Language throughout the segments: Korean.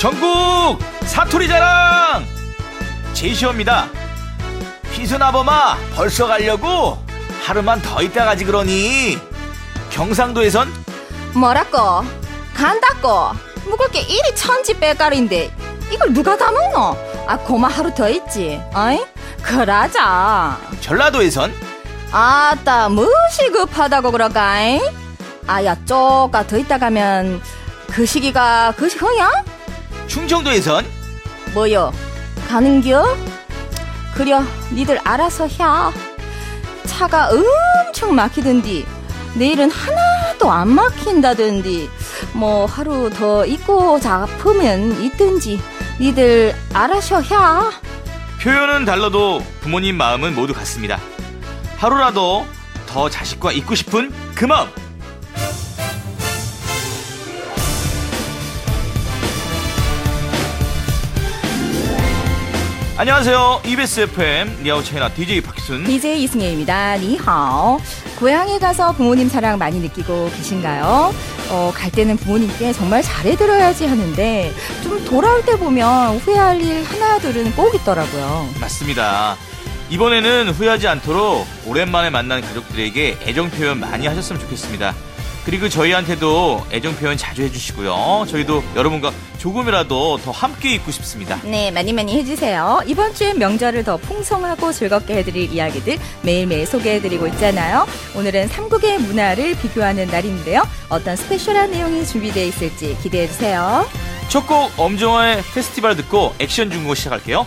전국 사투리 자랑 제시어입니다. 피순아범아 벌써 가려고? 하루만 더 있다 가지 그러니. 경상도에선 뭐라고? 간다고? 묵을 게 이리 천지 빼가리인데 이걸 누가 다 먹노? 아 고마 하루 더 있지. 어이? 그러자. 전라도에선 아따 무시 급하다고 그럴까잉? 아야 쪼까 더 있다 가면 그 시기가 그 시기야? 충청도에선 뭐여? 가는겨? 그려 니들 알아서 해. 차가 엄청 막히던디 내일은 하나도 안 막힌다던디 뭐 하루 더 있고 잡으면 있든지 니들 알아서 해. 표현은 달라도 부모님 마음은 모두 같습니다. 하루라도 더 자식과 있고 싶은 그 마음. 안녕하세요. EBS FM 리아오 차이나 DJ 박희순, DJ 이승혜입니다. 니하오. 고향에 가서 부모님 사랑 많이 느끼고 계신가요? 갈 때는 부모님께 정말 잘해드려야지 하는데 좀 돌아올 때 보면 후회할 일 하나둘은 꼭 있더라고요. 맞습니다. 이번에는 후회하지 않도록 오랜만에 만난 가족들에게 애정 표현 많이 하셨으면 좋겠습니다. 그리고 저희한테도 애정 표현 자주 해주시고요. 저희도 여러분과 조금이라도 더 함께 있고 싶습니다. 네, 많이 많이 해주세요. 이번 주엔 명절을 더 풍성하고 즐겁게 해드릴 이야기들 매일매일 소개해드리고 있잖아요. 오늘은 삼국의 문화를 비교하는 날인데요. 어떤 스페셜한 내용이 준비되어 있을지 기대해주세요. 첫 곡 엄정화의 페스티벌 듣고 액션 중국어 시작할게요.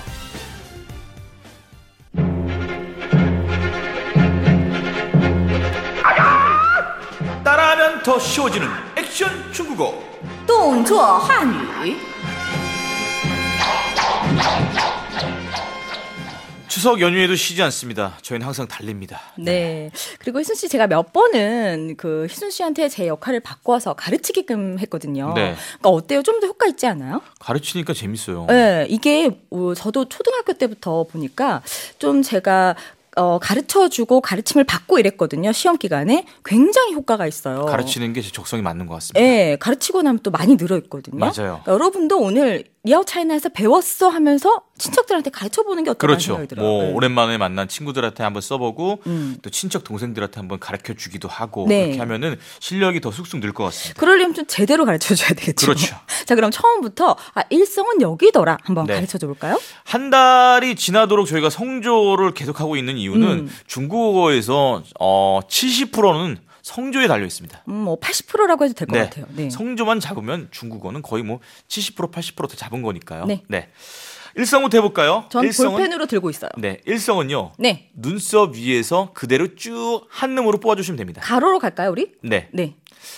따라하면 더 쉬워지는 액션 중국어. 动作汉语 추석 연휴에도 쉬지 않습니다. 저희는 항상 달립니다. 네. 그리고 희순 씨 제가 몇 번은 그 희순 씨한테 제 역할을 바꿔서 가르치게끔 했거든요. 네. 그러니까 어때요? 좀 더 효과 있지 않아요? 가르치니까 재밌어요. 네. 이게 저도 초등학교 때부터 보니까 좀 제가 가르쳐주고 가르침을 받고 이랬거든요. 시험 기간에. 굉장히 효과가 있어요. 가르치는 게 제 적성이 맞는 것 같습니다. 네. 가르치고 나면 또 많이 늘어있거든요. 맞아요. 그러니까 여러분도 오늘 리아오 차이나에서 배웠어 하면서 친척들한테 가르쳐보는 게 어떨까 그렇죠. 생각이 들어요. 뭐 네. 오랜만에 만난 친구들한테 한번 써보고 또 친척 동생들한테 한번 가르쳐주기도 하고 네. 그렇게 하면은 실력이 더 쑥쑥 늘 것 같습니다. 그러려면 좀 제대로 가르쳐줘야 되겠죠. 그렇죠. 자, 그럼 처음부터 일성은 여기더라 한번 네. 가르쳐줘 볼까요? 한 달이 지나도록 저희가 성조를 계속하고 있는 이유는 중국어에서 70%는 성조에 달려 있습니다. 뭐 80%라고 해도 될 것 네. 같아요. 네. 성조만 잡으면 중국어는 거의 뭐 70% 80%더 잡은 거니까요. 네. 일성부터 해볼까요? 전 일성은, 볼펜으로 들고 있어요. 네, 일성은요. 네. 눈썹 위에서 그대로 쭉 한음으로 뽑아주시면 됩니다. 가로로 갈까요, 우리? 네. 네.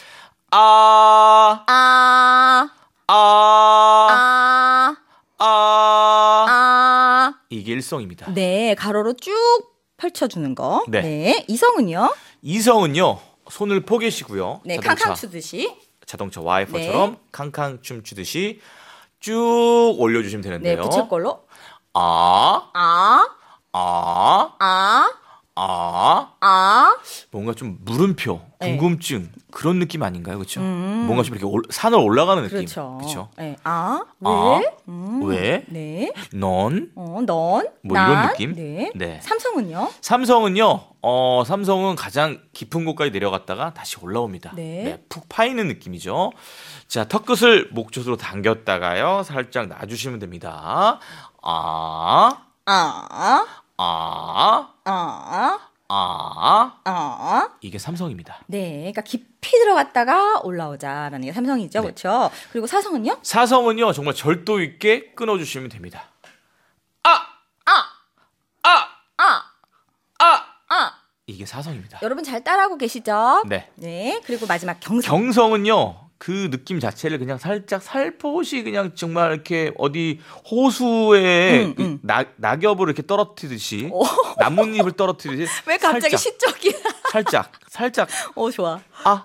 아, 아, 아, 아, 아. 아. 이게 일성입니다. 네, 가로로 쭉 펼쳐주는 거. 네. 이성은요? 이성은요. 손을 포개시고요. 네, 캉캉 추듯이. 자동차 와이퍼처럼 캉캉 춤추듯이 쭉 올려주시면 네, 되는데요. 붙일 걸로. 아, 아, 아, 아, 아. 아. 뭔가 좀 물음표, 네. 궁금증 그런 느낌 아닌가요, 그렇죠? 뭔가 좀 이렇게 산을 올라가는 느낌, 그렇죠. 그렇죠? 네. 아, 아, 왜? 왜? 네. 넌, 넌, 뭐 난, 이런 느낌? 네. 네. 삼성은요? 삼성은요, 삼성은 가장 깊은 곳까지 내려갔다가 다시 올라옵니다. 네. 푹 파이는 느낌이죠. 자, 턱끝을 목젖으로 당겼다가요, 살짝 놔주시면 됩니다. 아, 아, 아, 아, 아. 아. 이게 삼성입니다. 네. 그러니까 깊이 들어갔다가 올라오자라는 게 삼성이죠. 네. 그렇죠? 그리고 사성은요? 사성은요, 정말 절도 있게 끊어주시면 됩니다. 아, 아, 아, 아, 아. 아. 이게 사성입니다. 여러분 잘 따라하고 계시죠? 네. 네. 그리고 마지막 경성. 경성은요, 그 느낌 자체를 그냥 살짝 살포시 그냥 정말 이렇게 어디 호수에 낙엽을 이렇게 떨어뜨리듯이 나뭇잎을 떨어뜨리듯이 왜 갑자기 시적이야? 살짝 좋아.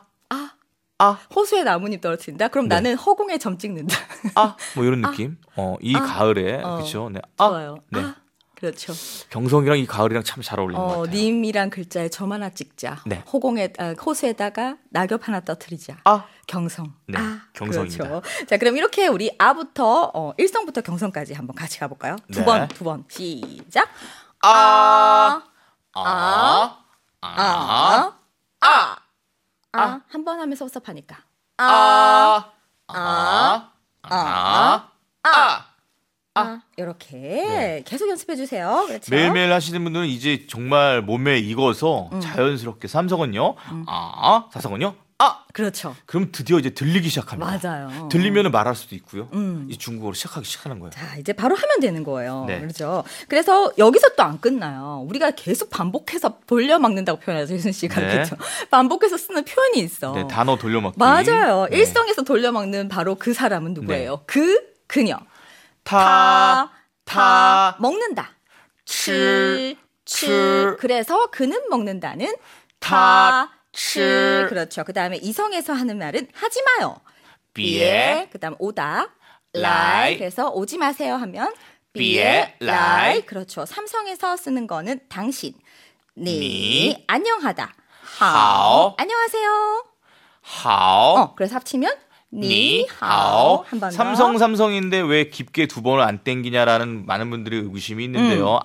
호수에 나뭇잎 떨어뜨린다? 그럼 네. 나는 허공에 점 찍는다. 뭐 이런 느낌. 이 가을에 그렇죠. 네. 좋아요. 네. 그렇죠. 경성이랑 이 가을이랑 참 잘 어울리는 것 같아요. 님이란 글자에 점 하나 찍자. 네. 호수에다가 낙엽 하나 떠뜨리자. 아. 경성. 네, 경성입니다. 그렇죠. 자, 그럼 이렇게 우리 아부터 일성부터 경성까지 한번 같이 가볼까요? 네. 두 번. 시작. 한 번 하면 섭섭하니까. 이렇게 계속 연습해 주세요. 그렇죠? 매일매일 하시는 분들은 이제 정말 몸에 익어서 자연스럽게 삼성은요. 사성은요. 그렇죠. 그럼 드디어 이제 들리기 시작합니다. 맞아요. 들리면 말할 수도 있고요. 이 중국어로 시작하는 거예요. 자, 이제 바로 하면 되는 거예요. 네. 그렇죠. 그래서 여기서 또 안 끝나요. 우리가 계속 반복해서 돌려막는다고 표현하죠, 유순 씨가. 네. 그렇죠. 반복해서 쓰는 표현이 있어. 네, 단어 돌려막기. 맞아요. 네. 일성에서 돌려막는 바로 그 사람은 누구예요? 그녀. 먹는다. 칠. 그래서 그는 먹는다는 그렇죠. 그다음에 이성에서 하는 말은 하지 마요. 비에. 그다음 오다. 라이. 그래서 오지 마세요 하면 비에 라이. 그렇죠. 삼성에서 쓰는 거는 당신. 니. 안녕하다. 하오. 안녕하세요. 하오. 그래서 합치면 니하오. 한 번 더. 삼성인데 왜 깊게 두 번을 안 땡기냐라는 많은 분들의 의구심이 있는데요.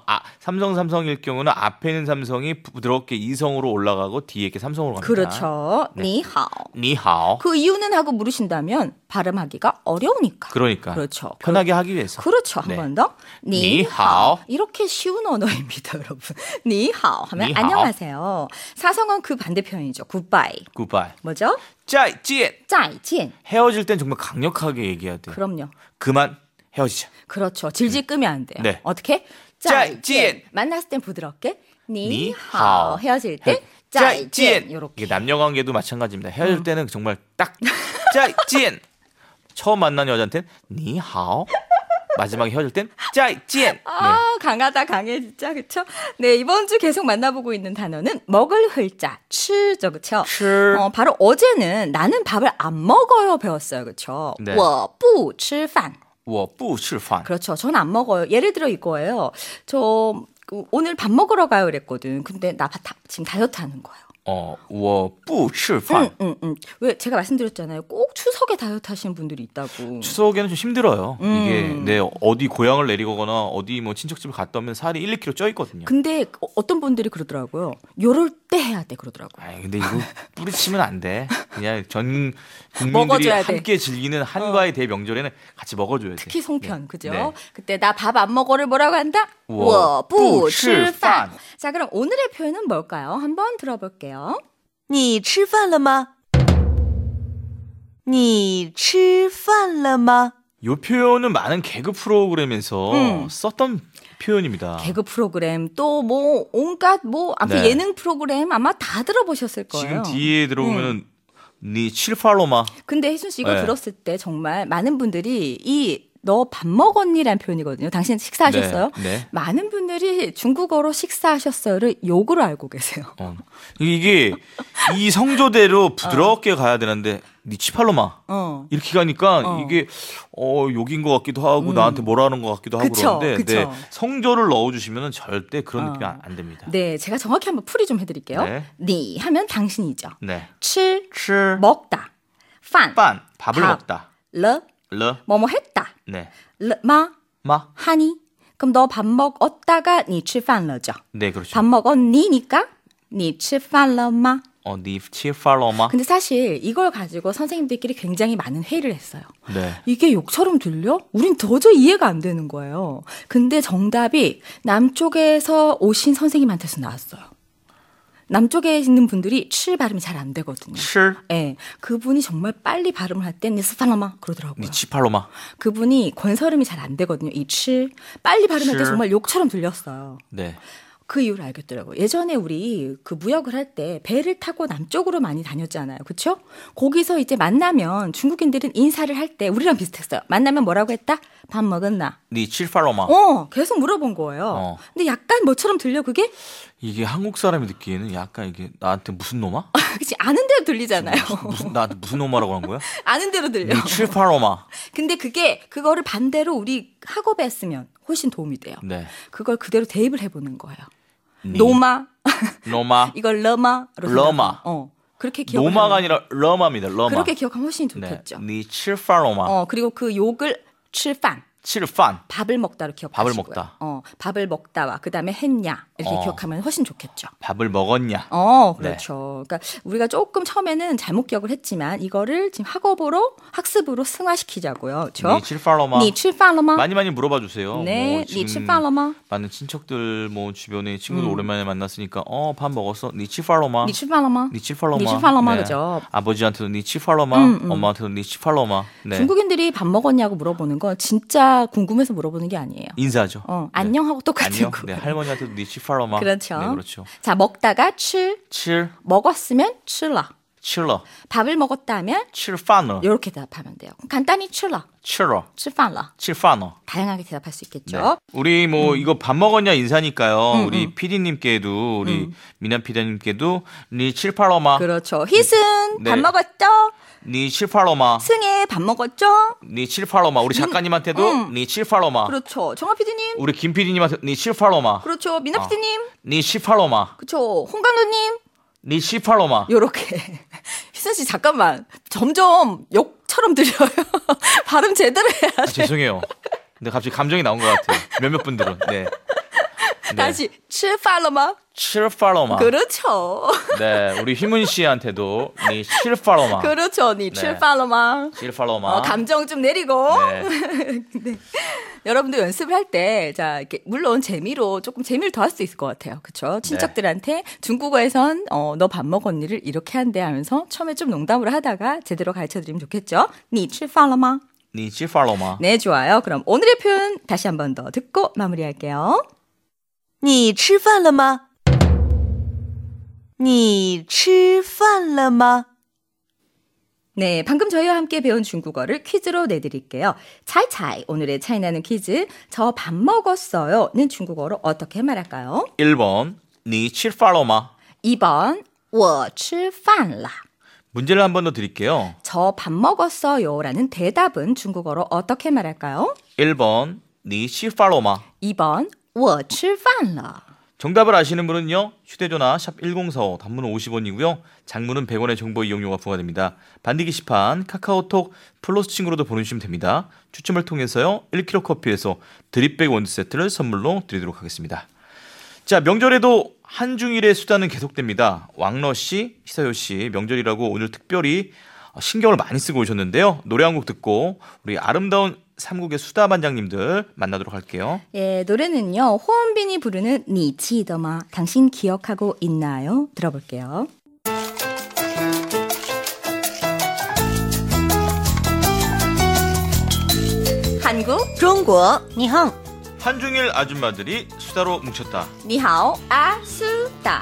삼성일 경우는 앞에 있는 삼성이 부드럽게 이성으로 올라가고 뒤에 이렇게 삼성으로 갑니다. 그렇죠. 네. 니하오. 그 이유는 하고 물으신다면 발음하기가 어려우니까. 그러니까. 그렇죠. 편하게 하기 위해서. 그렇죠. 한 네. 번 더. 니하오. 이렇게 쉬운 언어입니다, 여러분. 니하오 하면 니하오. 안녕하세요. 사성은 그 반대편이죠. 굿바이. 굿바이. 뭐죠? 짜이찐. 짜이찐. 헤어질 땐 정말 강력하게 얘기해야 돼요. 그럼요. 그만 헤어지자. 그렇죠. 질질 끄면 안 돼요. 네. 어떻게? 짜이찐. 만났을 땐 부드럽게 니하오. 니하오. 헤어질 때 짜이찐. 요렇게. 이게 남녀 관계도 마찬가지입니다. 헤어질 때는 정말 딱 짜이찐. 처음 만난 여자한테는 니하오. 마지막에 헤어질 땐 짜이찐. 네. 강하다 강해 진짜 그렇죠? 네, 이번 주 계속 만나보고 있는 단어는 먹을 흘자 츠죠, 그렇죠? 바로 어제는 나는 밥을 안 먹어요 배웠어요, 그렇죠? 네. 我不吃饭我不吃饭. 그렇죠. 저는 안 먹어요. 예를 들어 이거예요. 저 오늘 밥 먹으러 가요 그랬거든. 근데 나 지금 다이어트 하는 거예요. 我不吃饭. 왜 제가 말씀드렸잖아요. 꼭 추석에 다이어트 하시는 분들이 있다고. 추석에는 좀 힘들어요. 이게 내 어디 고향을 내리거나 어디 뭐 친척집을 갔다 오면 살이 1, 2kg 쪄 있거든요. 근데 어떤 분들이 그러더라고요. 요럴 때 해야 돼 그러더라고요. 아니, 근데 이거 뿌리치면 안 돼. 그냥 전 국민들이 먹어줘야 함께 즐기는 한가의 대명절에는 같이 먹어줘야 돼. 특히 송편, 네. 그죠? 네. 그때 나 밥 안 먹어를 뭐라고 한다? 我不吃饭. 자, 그럼 오늘의 표현은 뭘까요? 한번 들어볼게요. 你吃饭了吗?你吃饭了吗? 이 표현은 많은 개그 프로그램에서 썼던 표현입니다. 개그 프로그램 또 뭐 온갖 뭐 아무튼 네. 예능 프로그램 아마 다 들어보셨을 거예요. 지금 뒤에 들어보면은 니 칠팔로마. 근데 혜순 씨 이거 네. 들었을 때 정말 많은 분들이 너 밥 먹었니라는 표현이거든요. 당신 식사하셨어요? 네, 네. 많은 분들이 중국어로 식사하셨어요를 욕으로 알고 계세요. 이게 이 성조대로 부드럽게 가야 되는데 니 치팔로마 이렇게 가니까 이게 욕인 것 같기도 하고 나한테 뭐라는 것 같기도 하고 그쵸, 그러는데 그쵸. 네, 성조를 넣어주시면 절대 그런 느낌이 안 됩니다. 네, 제가 정확히 한번 풀이 좀 해드릴게요. 네. 니 하면 당신이죠. 네. 吃 먹다. 먹다. 판 밥을 밥. 먹다. 러 러. 뭐뭐 했다. 네. 마 마. 하니. 그럼 너 밥 먹었다가 니 吃饭了죠. 네, 그렇죠. 밥 먹었니니까 니 吃饭了吗? 니 치팔로마. 근데 사실 이걸 가지고 선생님들끼리 굉장히 많은 회의를 했어요. 네. 이게 욕처럼 들려? 우린 도저히 이해가 안 되는 거예요. 근데 정답이 남쪽에서 오신 선생님한테서 나왔어요. 남쪽에 있는 분들이 칠 발음이 잘 안 되거든요. 칠. 네, 그분이 정말 빨리 발음을 할 땐 니스팔라마 그러더라고요. 니 치팔로마. 그분이 권설음이 잘 안 되거든요. 이 칠 빨리 발음할 때 칠. 정말 욕처럼 들렸어요. 네. 그 이유를 알겠더라고요. 예전에 우리 그 무역을 할 때 배를 타고 남쪽으로 많이 다녔잖아요. 그렇죠? 거기서 이제 만나면 중국인들은 인사를 할 때 우리랑 비슷했어요. 만나면 뭐라고 했다? 밥 먹었나? 니 치팔로마. 계속 물어본 거예요. 근데 약간 약간 뭐처럼 들려 그게? 이게 한국 사람이 듣기에는 약간 이게 나한테 무슨 놈아? 그치 아는 대로 들리잖아요. 나한테 무슨 놈아라고 한 거야? 아는 대로 들려. 니 칠팔로마. 근데 그거를 반대로 우리 학업에 쓰면 훨씬 도움이 돼요. 네. 그걸 그대로 대입을 해보는 거예요. 니. 노마. 노마. 이걸 러마로 러마. 그렇게 기억. 노마가 아니라 러마입니다. 러마. 그렇게 기억하면 훨씬 좋겠죠. 니 칠팔로마. 그리고 그 욕을 칠판. 칠판. 밥을 먹다로 기억하시고요. 밥을 먹다. 밥을 먹다와 그다음에 했냐 이렇게 어. 기억하면 훨씬 좋겠죠. 밥을 먹었냐. 그렇죠. 그러니까 우리가 조금 처음에는 잘못 기억을 했지만 이거를 지금 학습으로 승화시키자고요. 그렇죠? 니 칠팔로마. 니 칠팔로마. 많이 물어봐 주세요. 네, 뭐 니 지금 칠팔로마. 많은 친척들 뭐 주변에 친구들 오랜만에 만났으니까 밥 먹었어. 니 칠팔로마. 니 칠팔로마. 니 칠팔로마. 니 칠팔로마 그죠. 아버지한테도 니 칠팔로마. 엄마한테도 니 칠팔로마. 네. 중국인들이 밥 먹었냐고 물어보는 건 진짜 궁금해서 물어보는 게 아니에요. 인사죠. 안녕하고 똑같은 안녕. 거. 네, 할머니한테도 니 칠팔로마. 그렇죠. 네, 그렇죠. 자, 먹다가 칠, 먹었으면 칠러. 칠러. 밥을 먹었다 하면 칠파너. 이렇게 대답하면 돼요. 간단히 칠러. 칠판러. 칠파너. 다양하게 대답할 수 있겠죠. 네. 우리 뭐 이거 밥 먹었냐 인사니까요. 우리 PD님께도 우리 미남 PD님께도 니 칠팔로마. 그렇죠. 희승 네. 밥 먹었죠? 니 칠팔로마. 승혜 밥 먹었죠? 니 칠팔로마. 우리 작가님한테도 니 칠팔로마. 그렇죠. 정아 PD님. 우리 김 PD님한테 니 칠팔로마. 그렇죠. 미나 PD님. 니 칠팔로마. 그렇죠. 홍강도님. 니 칠팔로마. 요렇게. 희승 씨 잠깐만. 점점 욕처럼 들려요. 발음 제대로 해야 돼. 죄송해요. 근데 갑자기 감정이 나온 것 같아요. 몇몇 분들은. 네. 다시 칠팔로마. 칠팔로마. 그렇죠. 네, 우리 휘문 씨한테도 니 칠팔로마. 그렇죠. 니 칠팔로마. 칠팔로마. 감정 좀 내리고. 네. 네. 여러분도 연습을 할 때, 자, 이렇게, 물론 재미로, 조금 재미를 더할 수 있을 것 같아요. 그쵸? 친척들한테 중국어에선, 너 밥 먹었니를 이렇게 한대 하면서 처음에 좀 농담으로 하다가 제대로 가르쳐 드리면 좋겠죠? 니 칠팔로마. 니 칠팔로마. 네, 좋아요. 그럼 오늘의 표현 다시 한 번 더 듣고 마무리할게요. 你吃饭了吗？你吃饭了吗？ 네, 방금 저희와 함께 배운 중국어를 퀴즈로 내드릴게요. 차이차이, 오늘의 차이나는 퀴즈. 저 밥 먹었어요는 중국어로 어떻게 말할까요? 1번, 니 칠팔로마. 2번, 我吃饭了. 문제를 한 번 더 드릴게요. 저 밥 먹었어요 라는 대답은 중국어로 어떻게 말할까요? 1번, 니 칠팔로마. 2번, 我吃饭了. 정답을 아시는 분은요. 휴대전화 샵 1045 단문은 50원이고요. 장문은 100원의 정보 이용료가 부과됩니다. 반디 게시판 카카오톡 플러스 친구로도 보내주시면 됩니다. 추첨을 통해서요. 1kg 커피에서 드립백 원두 세트를 선물로 드리도록 하겠습니다. 자, 명절에도 한중일의 수다는 계속됩니다. 왕러 씨, 희서요 씨 명절이라고 오늘 특별히 신경을 많이 쓰고 오셨는데요. 노래 한 곡 듣고 우리 아름다운 삼국의 수다 반장님들 만나도록 할게요. 예, 노래는요. 호원빈이 부르는 니 치더마 당신 기억하고 있나요? 들어볼게요. 한국 中国，你好， 한중일 아줌마들이 수다로 뭉쳤다. 니하오 아수다.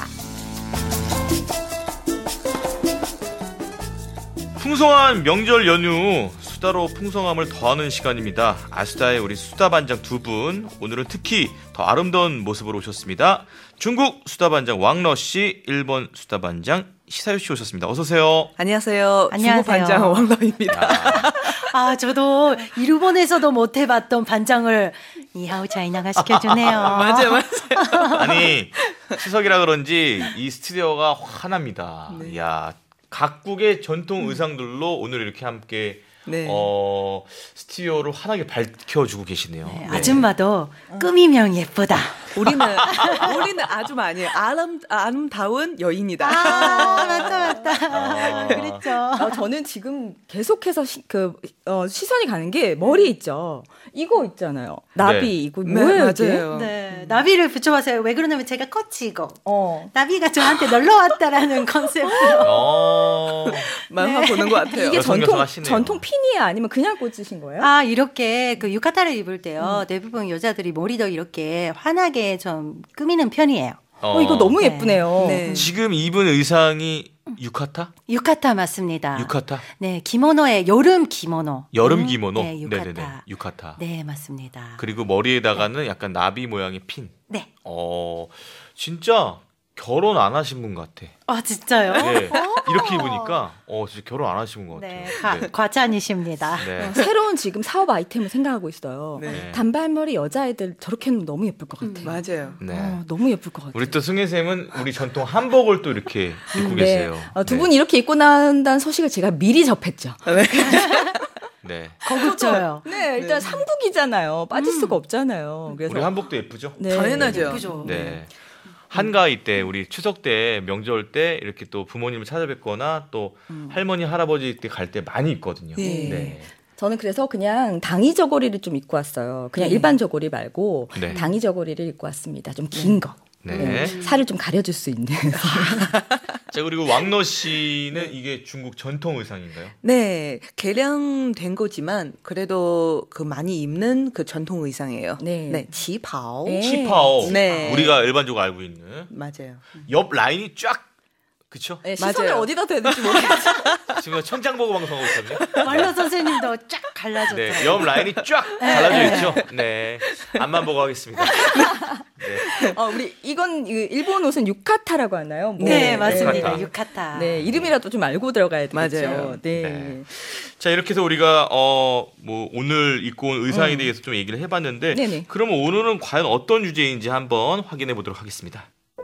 풍성한 명절 연휴 수다로 풍성함을 더하는 시간입니다. 아수다의 우리 수다 반장 두 분 오늘은 특히 더 아름다운 모습으로 오셨습니다. 중국 수다 반장 왕러 씨, 일본 수다 반장 시사유 씨 오셨습니다. 어서 오세요. 안녕하세요. 안녕하세요. 중국 반장 왕러입니다. 아, 저도 일본에서도 못 해봤던 반장을 이하우 차이나가 시켜주네요. 맞아요. 아니 추석이라 그런지 이 스튜디오가 환합니다. 이야, 각국의 전통 의상들로 오늘 이렇게 함께 네. 스튜디오를 환하게 밝혀주고 계시네요. 네, 아줌마도 꾸미면 예쁘다. 우리는 아주 많이 아름다운 여인이다. 아, 맞다. 그랬죠. 저는 지금 계속해서 시선이 가는 게 머리 있죠. 이거 있잖아요. 나비 네. 이거 네, 뭐예요? 이게? 맞아요. 네, 나비를 붙여봤어요. 왜 그러냐면 제가 꽂히고 나비가 저한테 놀러 왔다라는 컨셉으로. 만화 보는 것 같아요. 이게 여성여성하시네요. 전통 핀이에요? 아니면 그냥 꽂으신 거예요? 아, 이렇게 그 유카타를 입을 때요. 대부분 여자들이 머리도 이렇게 환하게 좀 꾸미는 편이에요. 이거 너무 네. 예쁘네요. 네. 지금 입은 의상이 유카타? 유카타 맞습니다. 유카타? 네, 기모노의 여름 기모노. 여름 기모노? 네, 유카타. 네네네. 유카타. 네, 맞습니다. 그리고 머리에다가는 약간 나비 모양의 핀. 네. 진짜 결혼 안 하신 분 같아. 아, 진짜요? 네. 이렇게 입으니까 진짜 결혼 안 하신 분 네, 같아요. 네. 과찬이십니다. 네. 새로운 지금 사업 아이템을 생각하고 있어요. 네. 단발머리 여자애들 저렇게 하면 너무 예쁠 것 같아요. 맞아요. 네. 너무 예쁠 것 같아요. 우리 또 승혜 쌤은 우리 전통 한복을 또 이렇게 입고 계세요. 두 분이 이렇게 입고 나온다는 소식을 제가 미리 접했죠. 네. 고급져요. 네, 일단 삼국이잖아요. 빠질 수가 없잖아요. 그래서 우리 한복도 예쁘죠? 네. 당연하죠. 예쁘죠. 네. 한가위 때 우리 추석 때 명절 때 이렇게 또 부모님을 찾아뵙거나 또 할머니 할아버지 때 갈 때 많이 입거든요. 네. 네. 저는 그래서 그냥 당이 저고리를 좀 입고 왔어요. 그냥 일반 저고리 말고 네. 당이 저고리를 입고 왔습니다. 좀 긴 거. 네. 살을 좀 가려줄 수 있는. 자, 그리고 왕너 씨는 이게 중국 전통 의상인가요? 네, 개량된 거지만 그래도 그 많이 입는 그 전통 의상이에요. 네. 지파오. 네. 치파오. 네. 우리가 일반적으로 알고 있는 맞아요. 옆 라인이 쫙 그쵸? 네, 시선을 맞아요. 어디다 대야 될지 모르겠어요. 지금 천장 보고 방송하고 있거든요. 말로 선생님도 쫙 갈라졌어요. 네, 옆 라인이 쫙 갈라져 있죠. 네, 앞만 보고 하겠습니다. 네. 우리 이건 일본 옷은 유카타라고 하나요? 뭐. 네, 맞습니다. 유카타. 유카타. 네, 이름이라도 좀 알고 들어가야 되겠죠. 맞아요. 네. 네. 자, 이렇게 해서 우리가 뭐 오늘 입고 온 의상에 대해서 좀 얘기를 해봤는데, 네네. 그러면 오늘은 과연 어떤 주제인지 한번 확인해 보도록 하겠습니다.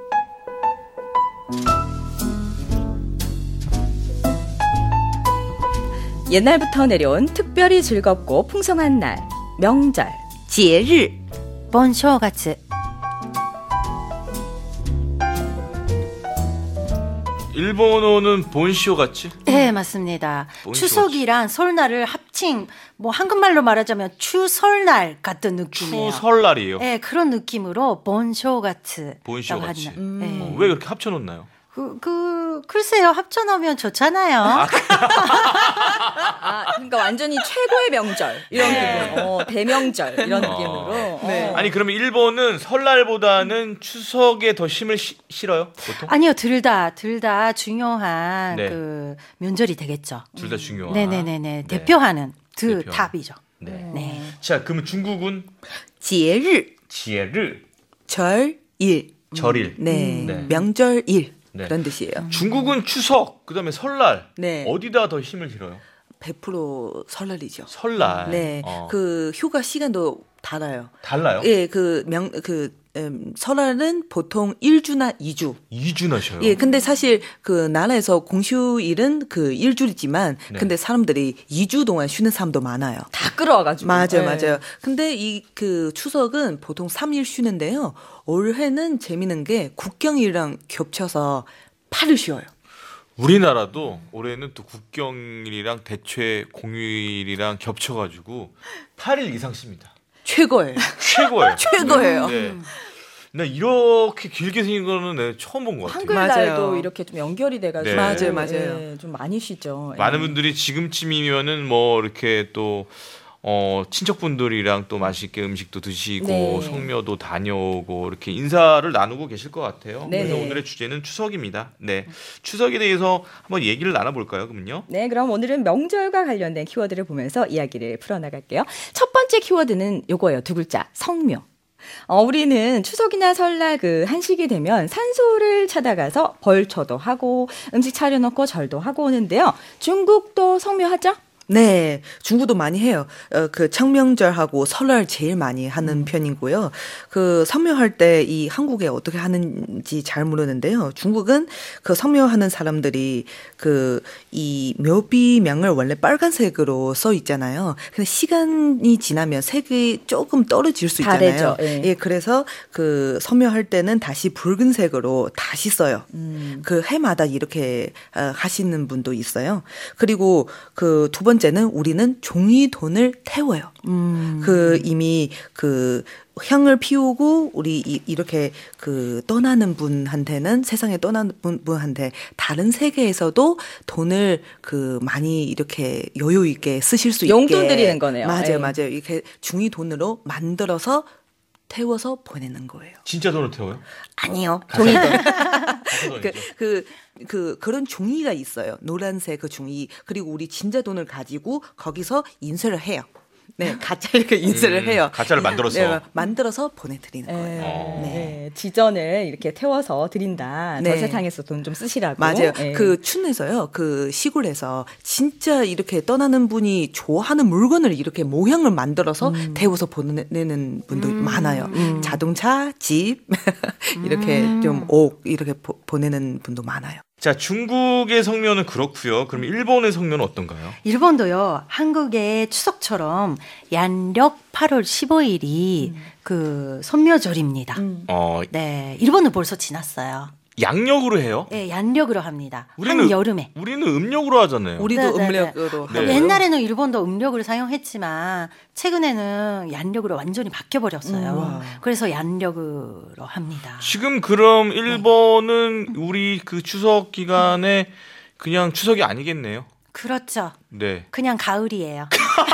옛날부터 내려온 특별히 즐겁고 풍성한 날, 명절, 节日 본쇼가츠. 일본어는 본시오 같지? 네, 맞습니다. 뭔 추석이랑 설날을 합친 뭐 한국말로 말하자면 추설날 같은 느낌이에요. 추설날이에요. 네, 그런 느낌으로 본쇼가츠. 본쇼같이. 네. 왜 그렇게 합쳐놓나요? 글쎄요, 합쳐놓으면 좋잖아요. 그러니까 완전히 최고의 명절 이런 기분, 대명절 이런 느낌으로. 네. 아니, 그러면 일본은 설날보다는 추석에 더 힘을 실어요? 보통? 아니요, 둘 다 중요한 네. 그 명절이 되겠죠. 둘 다 중요한. 네네네네. 네. 대표하는 대표하는. 탑이죠. 네. 네. 자, 그러면 중국은 节日 지혜를 절일. 절일. 네. 네. 명절일. 네. 그런 뜻이에요. 중국은 추석, 그다음에 설날. 네. 어디다 더 힘을 실어요? 100% 설날이죠. 설날. 네. 그 휴가 시간도 달라요. 달라요? 예, 설날은 보통 1주나 2주. 2주나 쉬어요. 예, 근데 사실 그 나라에서 공휴일은 그 1주이지만 네. 근데 사람들이 2주 동안 쉬는 사람도 많아요. 다 끌어와가지고. 맞아요, 네. 맞아요. 근데 이 그 추석은 보통 3일 쉬는데요. 올해는 재미있는 게 국경일이랑 겹쳐서 8일 쉬어요. 우리나라도 올해는 또 국경일이랑 대체 공휴일이랑 겹쳐가지고 8일 이상 씁니다. 최고예요. 최고예요. 최고예요. 네. 나 이렇게 길게 생긴 거는 내가 처음 본 것 같아요. 한글날도 맞아요. 이렇게 좀 연결이 돼가지고. 네. 맞아요, 맞아요. 네, 좀 많이 쉬죠. 많은 분들이 지금쯤이면은 뭐 이렇게 또 친척분들이랑 또 맛있게 음식도 드시고 네. 성묘도 다녀오고 이렇게 인사를 나누고 계실 것 같아요. 네네. 그래서 오늘의 주제는 추석입니다. 네, 추석에 대해서 한번 얘기를 나눠볼까요, 그러면요? 네, 그럼 오늘은 명절과 관련된 키워드를 보면서 이야기를 풀어나갈게요. 첫 번째 키워드는 요거예요. 두 글자, 성묘. 우리는 추석이나 설날 그 한식이 되면 산소를 찾아가서 벌초도 하고 음식 차려놓고 절도 하고 오는데요. 중국도 성묘하죠? 네, 중국도 많이 해요. 그 청명절하고 설날 제일 많이 하는 편이고요. 그 성묘할 때 이 한국에 어떻게 하는지 잘 모르는데요. 중국은 그 성묘하는 사람들이 그 이 묘비명을 원래 빨간색으로 써 있잖아요. 근데 시간이 지나면 색이 조금 떨어질 수 있잖아요. 다르죠. 예. 예, 그래서 그 성묘할 때는 다시 붉은색으로 다시 써요. 그 해마다 이렇게 하시는 분도 있어요. 그리고 그 두 번째는 우리는 종이돈을 태워요. 그 이미 그 향을 피우고 우리 이렇게 그 떠나는 분한테는 세상에 떠나는 분한테 다른 세계에서도 돈을 그 많이 이렇게 여유 있게 쓰실 수 있게 용돈 드리는 거네요. 맞아요, 예. 맞아요. 이렇게 중이 돈으로 만들어서 태워서 보내는 거예요. 진짜 돈을 태워요? 아니요. 종이돈. 그 그런 종이가 있어요. 노란색 그 종이. 그리고 우리 진짜 돈을 가지고 거기서 인쇄를 해요. 네, 가짜 이렇게 인쇄를 해요. 가짜를 만들어서. 네, 만들어서 보내드리는 거예요. 네. 지전을 이렇게 태워서 드린다. 네. 저세상에서 돈 좀 쓰시라고. 맞아요. 네. 그 춘에서요. 그 시골에서 진짜 이렇게 떠나는 분이 좋아하는 물건을 이렇게 모양을 만들어서 태워서 보내는 분도 많아요. 자동차, 집 이렇게 좀 옥 이렇게 보내는 분도 많아요. 자, 중국의 성묘는 그렇고요. 그럼 일본의 성묘는 어떤가요? 일본도요. 한국의 추석처럼 양력 8월 15일이 그 선묘절입니다. 네, 일본은 벌써 지났어요. 양력으로 해요? 네, 양력으로 합니다. 한여름에. 우리는 음력으로 하잖아요. 우리도 네, 음력으로 네. 하고요. 옛날에는 일본도 음력을 사용했지만 최근에는 양력으로 완전히 바뀌어버렸어요. 그래서 양력으로 합니다. 지금 그럼 일본은 우리 그 추석 기간에 그냥 추석이 아니겠네요? 그렇죠. 네. 그냥 가을이에요.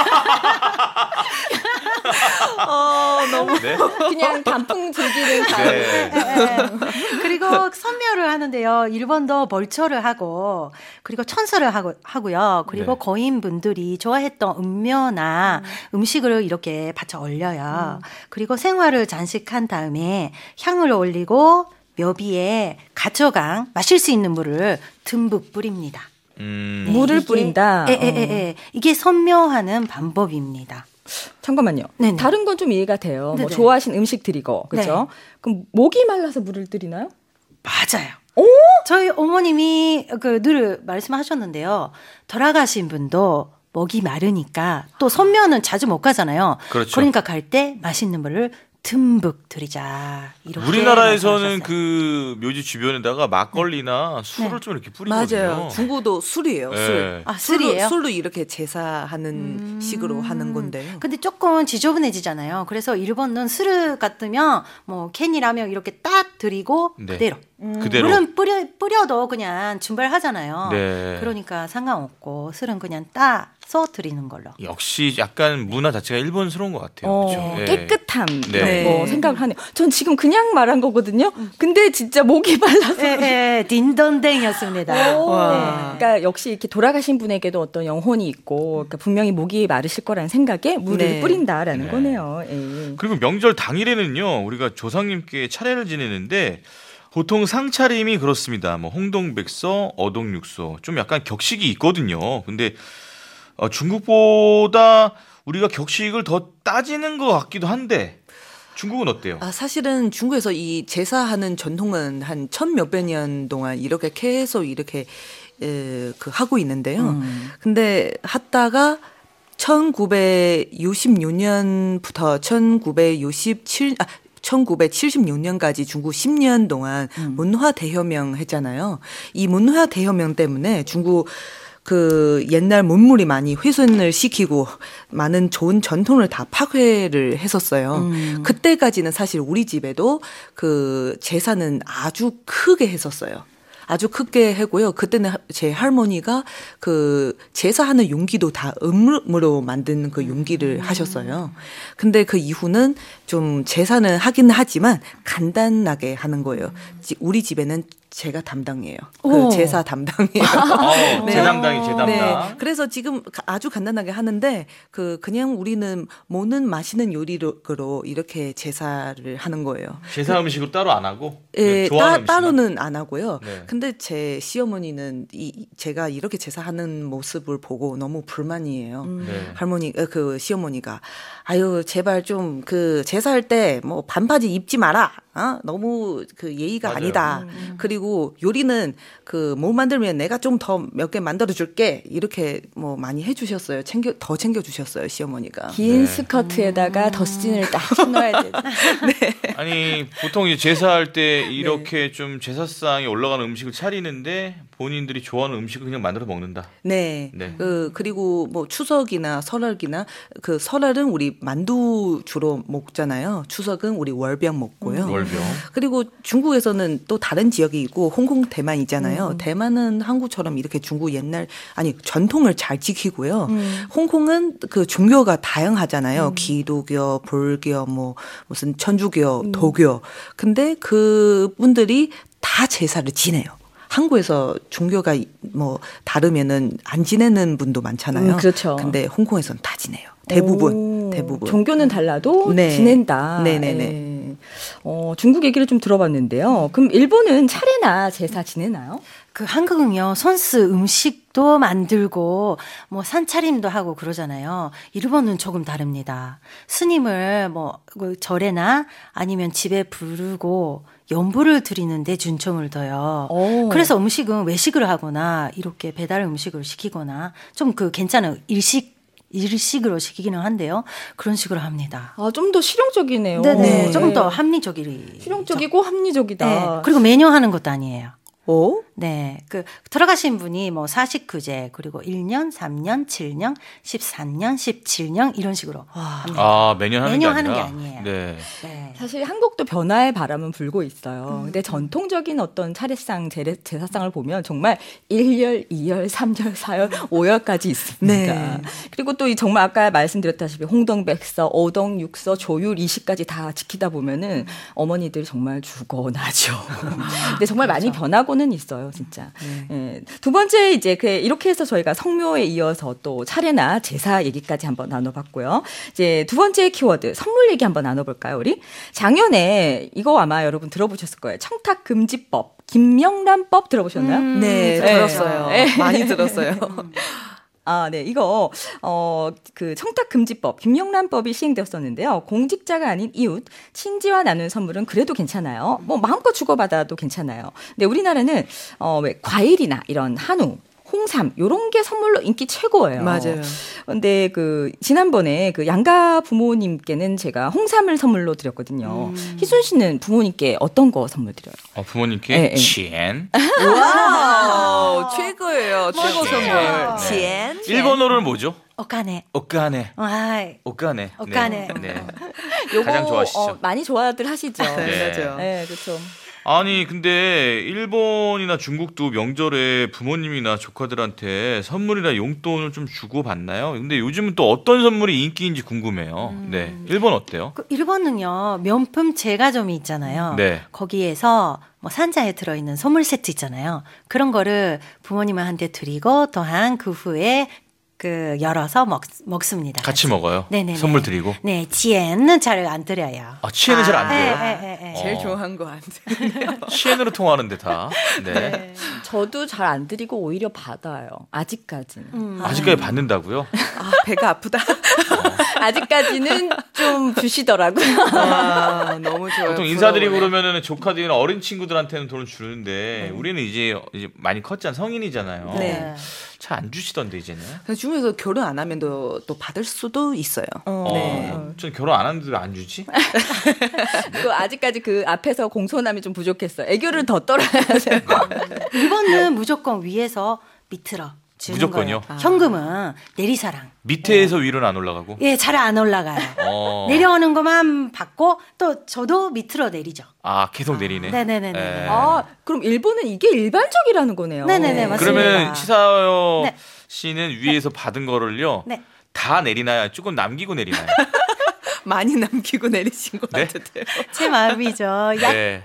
너무 네. 그냥 단풍 즐기는 가을. 네. 그리고 선묘를 하는데요. 일본도 벌초를 하고 그리고 천수를 하고요. 그리고 네. 거인분들이 좋아했던 음료나 음식을 이렇게 받쳐 올려요. 그리고 생화를 장식한 다음에 향을 올리고 묘비에 가져간 마실 수 있는 물을 듬뿍 뿌립니다. 물을 뿌린다. 이게 선묘하는 방법입니다. 잠깐만요. 네네. 다른 건 좀 이해가 돼요. 뭐 네네. 좋아하시는 음식 드리고, 그렇죠? 네. 그럼 목이 말라서 물을 드리나요? 맞아요. 저희 어머님이 늘 말씀하셨는데요. 돌아가신 분도 목이 마르니까 또 선묘는 자주 못 가잖아요. 그렇죠. 그러니까 갈 때 맛있는 물을 듬뿍 드리자. 이렇게 우리나라에서는 말씀하셨어요. 그 묘지 주변에다가 막걸리나 술을 좀 이렇게 뿌리거든요. 맞아요. 중국도 술이에요. 네. 술. 아, 술이에요? 술도 이렇게 제사하는 식으로 하는 건데요. 근데 조금 지저분해지잖아요. 그래서 일본은 술 같으면 뭐 캔이라면 이렇게 딱 드리고 네. 그대로. 그대로. 물은 뿌려도 그냥 준발하잖아요. 네. 그러니까 상관없고 술은 그냥 따서 드리는 걸로. 역시 약간 문화 자체가 일본스러운 것 같아요. 그렇죠? 네. 깨끗함 네. 이런 거 생각을 하네요. 전 지금 그냥 말한 거거든요. 근데 진짜 목이 말라서. 예, 딘던댕이었습니다. 와. 그러니까 역시 이렇게 돌아가신 분에게도 어떤 영혼이 있고, 그러니까 분명히 목이 마르실 거라는 생각에 물을 네. 뿌린다라는 네. 거네요. 예. 그리고 명절 당일에는요, 우리가 조상님께 차례를 지내는데 보통 상차림이 그렇습니다. 뭐 홍동백서, 어동육서 좀 약간 격식이 있거든요. 근데 중국보다 우리가 격식을 더 따지는 것 같기도 한데 중국은 어때요? 사실은 중국에서 이 제사하는 전통은 한 1000몇백 년 동안 이렇게 계속 이렇게 하고 있는데요. 근데 하다가 1966년부터 1976년까지 중국 10년 동안 문화 대혁명 했잖아요. 이 문화 대혁명 때문에 중국 그 옛날 문물이 많이 훼손을 시키고 많은 좋은 전통을 다 파괴를 했었어요. 그때까지는 사실 우리 집에도 그 제사는 아주 크게 했었어요. 아주 크게 하고요. 그때는 제 할머니가 그 제사하는 용기도 다 음으로 만든 그 용기를 하셨어요. 근데 그 이후는 좀 제사는 하긴 하지만 간단하게 하는 거예요. 우리 집에는 제가 담당이에요. 그 제사 담당이에요. 제 담당이 제 담당. 네. 그래서 지금 아주 간단하게 하는데 그냥 우리는 모는 마시는 요리로 이렇게 제사를 하는 거예요. 제사 음식으로 따로 안 하고? 예, 좋아하는 따로는 안 하고요. 네. 근데 제 시어머니는 제가 이렇게 제사하는 모습을 보고 너무 불만이에요. 네. 그 시어머니가 아유 제발 좀 그 제사할 때 뭐 반바지 입지 마라. 너무 그 예의가 맞아요. 아니다. 그리고 요리는 그 뭐 만들면 내가 좀 더 몇 개 만들어 줄게. 이렇게 뭐 많이 해주셨어요. 더 챙겨 주셨어요 시어머니가. 긴 네. 스커트에다가 더스진을 딱 신어야 돼. 아니 보통 이제 제사할 때 이렇게 좀 제사상에 올라가는 음식을 차리는데 본인들이 좋아하는 음식을 그냥 만들어 먹는다. 네. 네. 그리고 뭐 추석이나 설날이나 그 설날은 우리 만두 주로 먹잖아요. 추석은 우리 월병 먹고요. 월병. 그리고 중국에서는 또 다른 지역이 있고 홍콩 대만이잖아요. 대만은 한국처럼 이렇게 중국 전통을 잘 지키고요. 홍콩은 그 종교가 다양하잖아요. 기독교, 불교, 뭐 무슨 천주교, 도교. 근데 그분들이 다 제사를 지내요. 한국에서 종교가 뭐 다르면은 안 지내는 분도 많잖아요. 그렇죠. 근데 홍콩에서는 다 지내요. 대부분. 종교는 달라도 네. 지낸다. 네네네. 네. 중국 얘기를 좀 들어봤는데요. 그럼 일본은 차례나 제사 지내나요? 그 한국은요, 손수 음식도 만들고 뭐 산차림도 하고 그러잖아요. 일본은 조금 다릅니다. 스님을 뭐 절에나 아니면 집에 부르고 연부를 드리는데 중점을 둬요. 오. 그래서 음식은 외식을 하거나 이렇게 배달 음식을 시키거나 좀 그 괜찮은 일식으로 시키기는 한데요. 그런 식으로 합니다. 좀 더 실용적이네요. 네네. 조금 더 합리적이. 실용적이고 합리적이다. 네. 그리고 매년 하는 것도 아니에요. 오? 네. 들어가신 분이 뭐 49제, 그리고 1년, 3년, 7년, 14년, 17년 이런 식으로 합니다. 매년 하는 매년 게 아니라. 하는 게 아니에요. 네. 네. 사실 한국도 변화의 바람은 불고 있어요. 근데 전통적인 어떤 차례상, 제사상을 보면 정말 1열, 2열, 3열, 4열, 5열까지 있습니다. 네. 그리고 또 정말 아까 말씀드렸다시피 홍동백서, 오동, 육서, 조율, 이식까지 다 지키다 보면은 어머니들 정말 죽어나죠. 근데 정말 많이 변하고는 있어요, 진짜. 예. 두 번째 이제 이렇게 해서 저희가 성묘에 이어서 또 차례나 제사 얘기까지 한번 나눠봤고요. 이제 두 번째 키워드 선물 얘기 한번 나눠볼까요, 우리? 작년에 이거 아마 여러분 들어보셨을 거예요. 청탁금지법, 김명란법 들어보셨나요? 네, 들었어요. 네. 많이 들었어요. 네. 이거, 그 청탁금지법, 김영란법이 시행되었었는데요. 공직자가 아닌 이웃, 친지와 나눈 선물은 그래도 괜찮아요. 뭐 마음껏 주고받아도 괜찮아요. 근데 우리나라는, 왜 과일이나 이런 한우, 홍삼 요런 게 선물로 인기 최고예요. 맞아요. 근데 지난번에 양가 부모님께는 제가 홍삼을 선물로 드렸거든요. 희순 씨는 부모님께 어떤 거 선물 드려요? 부모님께 치엔. 와우, 최고예요. 최고 네. 선물. 네. 지엔. 일본어로는 뭐죠? 오카네. 오카네. 아이. 오카네. 오카네. 네. 요거, 가장 좋아하시죠? 많이 좋아들 하시죠. 네. 맞아요. 네, 그렇죠. 아니 근데 일본이나 중국도 명절에 부모님이나 조카들한테 선물이나 용돈을 좀 주고 받나요? 근데 요즘은 또 어떤 선물이 인기인지 궁금해요. 네, 일본 어때요? 일본은요, 명품 제과점이 있잖아요. 네. 거기에서 뭐 산자에 들어있는 선물 세트 있잖아요. 그런 거를 부모님한테 드리고 또한 그 후에 열어서 먹습니다. 같이 먹어요? 네네. 선물 드리고? 네, 치엔은 잘 안 드려요. 치엔은 잘 안 돼요? 네. 제일 좋아한 거 안 드네요. 치엔으로 통하는데 다. 네. 저도 잘 안 드리고 오히려 받아요. 아직까지는. 아직까지 받는다고요? 배가 아프다. 아직까지는 좀 주시더라고요. 너무 좋아요. 보통 인사드리고 그러면은 조카들이나 어린 친구들한테는 돈을 주는데 우리는 이제 많이 컸잖아. 성인이잖아요. 네. 잘 안 주시던데 이제는. 중국에서 결혼 안 하면 또 받을 수도 있어요. 네. 전 결혼 안 하는데 왜 안 주지? 아직까지 앞에서 공손함이 좀 부족했어요. 애교를 더 떨어야 돼요. 일본은 무조건 위에서 밑으로 주는 무조건요? 거예요. 현금은 내리사랑. 밑에서 위로는 안 올라가고? 예, 잘 안 올라가요. 내려오는 것만 받고 또 저도 밑으로 내리죠. 계속 내리네. 네네네. 네. 그럼 일본은 이게 일반적이라는 거네요. 네네네, 맞습니다. 그러면 시사요 네. 씨는 위에서 받은 거를요. 네. 다 내리나요? 조금 남기고 내리나요? 많이 남기고 내리신 것 네? 같은데요. 제 마음이죠. 네.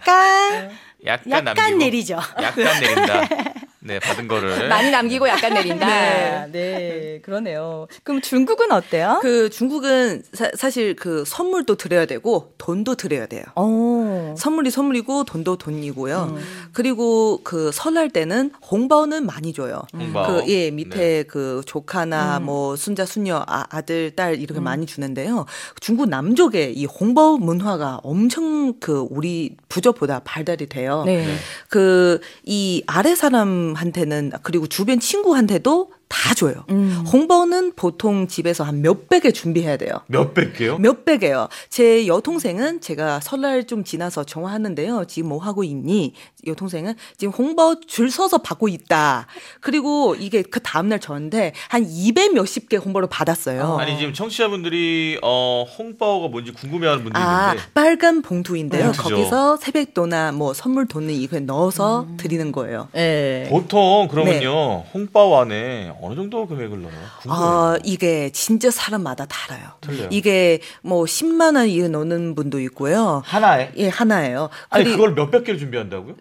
약간 남기고. 내리죠. 약간 내린다. 네, 받은 거를. 많이 남기고 약간 내린다. 네. 네, 그러네요. 그럼 중국은 어때요? 중국은 사실 선물도 드려야 되고 돈도 드려야 돼요. 선물이 선물이고 돈도 돈이고요. 그리고 설날 때는 홍바오는 많이 줘요. 홍바오. 밑에 조카나 뭐 순자 순녀 아들 딸 이렇게 많이 주는데요. 중국 남쪽에 이 홍바오 문화가 엄청 우리 부족보다 발달이 돼요. 네. 이 아래 사람한테는 그리고 주변 친구한테도 다 줘요. 홍보는 보통 집에서 한 몇백 개 준비해야 돼요. 몇백 개요? 몇백 개요. 제 여동생은 제가 설날 좀 지나서 전화하는데요. 지금 뭐 하고 있니? 여동생은 지금 홍보 줄 서서 받고 있다. 그리고 이게 그 다음날 저한테 한 200 몇십 개 홍보를 받았어요. 아니 지금 청취자분들이 홍바오가 뭔지 궁금해하는 분들이 있는데 빨간 봉투인데요. 봉투죠. 거기서 세뱃돈이나 뭐 선물 돈을 이거 넣어서 드리는 거예요. 네. 보통 그러면요 홍바오 안에 어느 정도 금액을 넣어요? 궁금해요. 이게 진짜 사람마다 달라요. 틀려요. 이게 뭐 10만 원 이하 넣는 분도 있고요. 하나에? 예, 하나예요. 아니 그걸 몇백 개를 준비한다고요?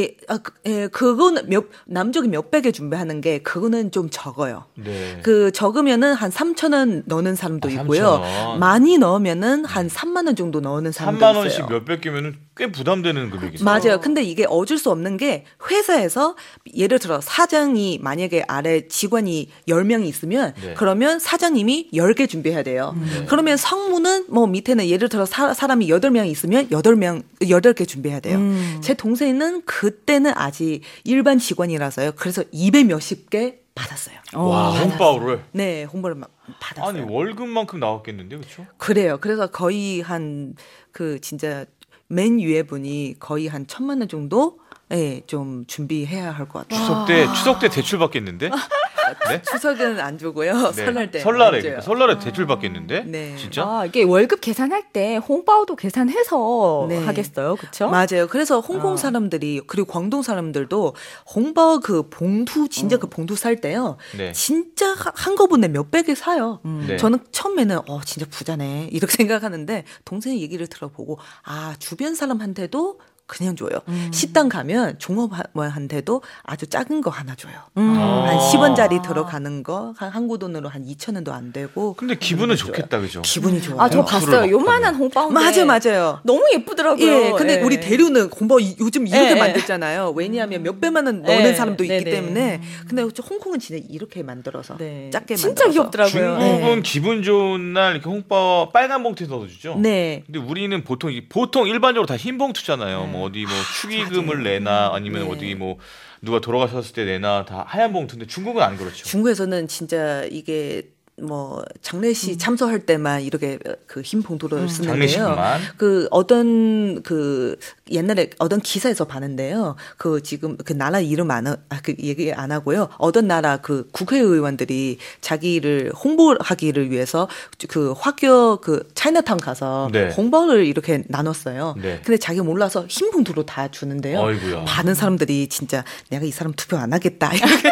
그거는 남쪽이 몇백 개 준비하는 게 그거는 좀 적어요. 네. 그 적으면은 한 3천 원 넣는 사람도 있고요. 3,000원. 많이 넣으면은 한 3만 원 정도 넣는 사람도 3만 있어요. 원씩 몇백 개면은 꽤 부담되는 금액이죠. 맞아요. 근데 이게 어쩔 수 없는 게 회사에서 예를 들어 사장이 만약에 아래 직원이 10명이 있으면 네. 그러면 사장님이 10개 준비해야 돼요. 그러면 성무는 뭐 밑에는 예를 들어 사람이 8명 있으면 8개 준비해야 돼요. 제 동생은 그때는 아직 일반 직원이라서요. 그래서 200 몇십 개 받았어요. 와 홍바오를. 네, 홍보를 받았어요. 아니 월급만큼 나왔겠는데 그렇죠? 그래요. 그래서 거의 한 그 진짜 맨 위에 분이 거의 한 1,000만 원 정도 좀 준비해야 할 것 같아요. 추석 때 대출 받겠는데? 네? 추석은 안 주고요. 네. 설날 때. 설날에 대출 받겠는데? 네. 진짜? 이게 월급 계산할 때 홍바오도 계산해서 네. 하겠어요, 그렇죠? 맞아요. 그래서 홍콩 사람들이 그리고 광동 사람들도 홍보 그 봉투 진짜 그 봉투 살 때요. 네. 진짜 한꺼번에 몇백 개 사요. 네. 저는 처음에는 진짜 부자네 이렇게 생각하는데 동생의 얘기를 들어보고 주변 사람한테도 그냥 줘요. 식당 가면 종업원한테도 아주 작은 거 하나 줘요. 한 10원짜리 들어가는 거 한국 돈으로 한 2,000원도 안 되고. 근데 기분은 좋겠다, 그죠? 기분이 좋아요. 저 봤어요. 요만한 홍바오인데. 맞아요. 너무 예쁘더라고요. 예, 근데 예. 우리 대류는 공부 요즘 이렇게 예. 만들잖아요. 왜냐하면 몇백만 원 넣는 예. 사람도 있기 네네. 때문에. 근데 홍콩은 진짜 이렇게 만들어서 네. 작게 진짜 만들어서. 귀엽더라고요. 중국은 네. 기분 좋은 날 이렇게 홍바오 빨간 봉투에 넣어주죠. 네. 근데 우리는 보통 일반적으로 다 흰 봉투잖아요. 뭐 어디 뭐 축의금을 내나 아니면 네. 어디 뭐 누가 돌아가셨을 때 내나 다 하얀 봉투인데 중국은 안 그렇죠. 중국에서는 진짜 이게 뭐 장례식 참석할 때만 이렇게 그 흰 봉투를 쓰는데요. 장례식만. 그 어떤 그 옛날에 어떤 기사에서 봤는데요. 그 지금 그 나라 이름 그 얘기 안 하고요. 어떤 나라 그 국회의원들이 자기를 홍보하기를 위해서 그 화교 그 차이나타운 가서 네. 홍보를 이렇게 나눴어요. 네. 근데 자기가 몰라서 흰 봉투로 다 주는데요. 어이구야. 많은 사람들이 진짜 내가 이 사람 투표 안 하겠다 이렇게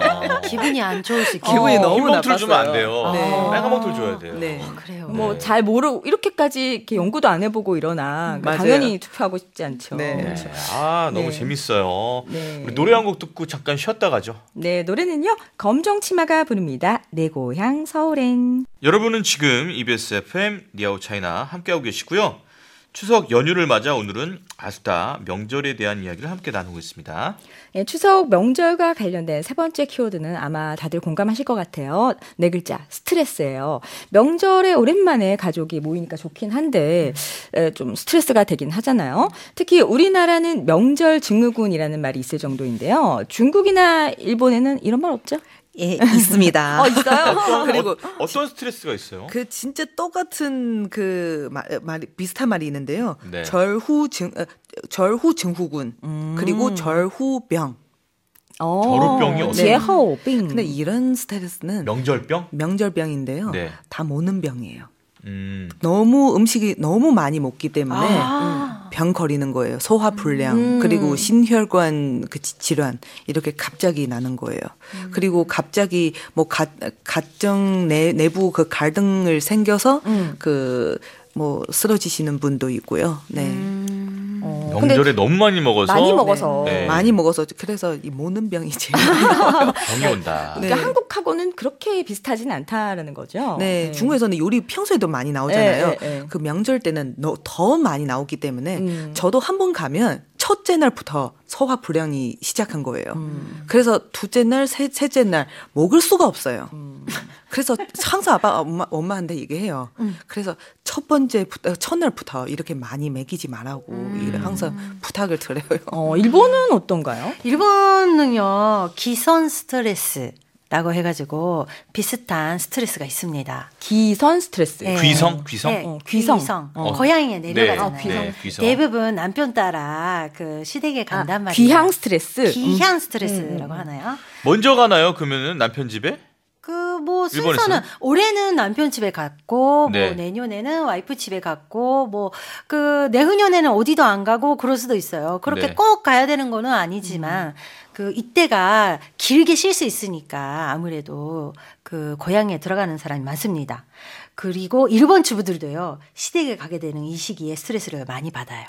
기분이 안 좋으실 기분이 흰 너무 봉투를 주면 안 나빴어요. 돼요. 네. 빨간 봉투를 줘야 돼요. 네. 그래요. 뭐 잘 모르고 이렇게까지 이렇게 연구도 안 해보고 이러나 맞아요. 당연히 투표하고 싶지 않죠. 네. 네. 너무 네. 재밌어요. 네. 우리 노래 한 곡 듣고 잠깐 쉬었다 가죠. 네, 노래는요. 검정치마가 부릅니다. 내 고향 서울엔. 여러분은 지금 EBS FM 니아오 차이나 함께하고 계시고요. 추석 연휴를 맞아 오늘은 아수다 명절에 대한 이야기를 함께 나누고 있습니다. 네, 추석 명절과 관련된 세 번째 키워드는 아마 다들 공감하실 것 같아요. 네 글자, 스트레스예요. 명절에 오랜만에 가족이 모이니까 좋긴 한데 좀 스트레스가 되긴 하잖아요. 특히 우리나라는 명절 증후군이라는 말이 있을 정도인데요. 중국이나 일본에는 이런 말 없죠? 예, 있습니다. 있어요? 그리고 어떤 스트레스가 있어요? 그 진짜 똑같은 그 말 비슷한 말이 있는데요. 네. 절후 증후군 그리고 절후병. 저루병이 어때요? 제허빙. 근데 이런 스트레스는 명절병? 명절병인데요. 네. 다 먹는 병이에요. 너무 음식이 너무 많이 먹기 때문에 병 걸리는 거예요. 소화 불량 그리고 심혈관 그 질환 이렇게 갑자기 나는 거예요. 그리고 갑자기 뭐 가정 내부 그 갈등을 생겨서 그 뭐 쓰러지시는 분도 있고요. 네. 명절에 너무 많이 먹어서 많이 먹어서. 네. 많이 먹어서 그래서 이 먹는 병이 제일 병이 온다. 네. 그러니까 한국하고는 그렇게 비슷하진 않다라는 거죠. 네, 중국에서는 요리 평소에도 많이 나오잖아요. 네, 네, 네. 그 명절 때는 더 많이 나오기 때문에 저도 한 번 가면 첫째 날부터 소화 불량이 시작한 거예요. 그래서 둘째 날, 셋째 날 먹을 수가 없어요. 그래서 항상 엄마한테 얘기해요. 그래서 첫날부터 이렇게 많이 먹이지 말라고 항상 부탁을 드려요. 일본은 어떤가요? 일본은요 기선 스트레스 라고 해가지고 비슷한 스트레스가 있습니다. 기선 스트레스. 네. 귀성? 귀성? 네, 귀성. 귀성. 어. 고향에 내려가잖아요. 네, 네, 귀성. 대부분 남편 따라 그 시댁에 간단 말이에요. 귀향 스트레스. 귀향 스트레스라고 하나요? 먼저 가나요? 그러면은 남편 집에? 그 뭐 일본에서는? 순서는 올해는 남편 집에 갔고 네. 뭐 내년에는 와이프 집에 갔고 뭐 그 내후년에는 어디도 안 가고 그럴 수도 있어요. 그렇게 네. 꼭 가야 되는 거는 아니지만 그 이때가 길게 쉴 수 있으니까 아무래도 그 고향에 들어가는 사람이 많습니다. 그리고 일본 주부들도요. 시댁에 가게 되는 이 시기에 스트레스를 많이 받아요.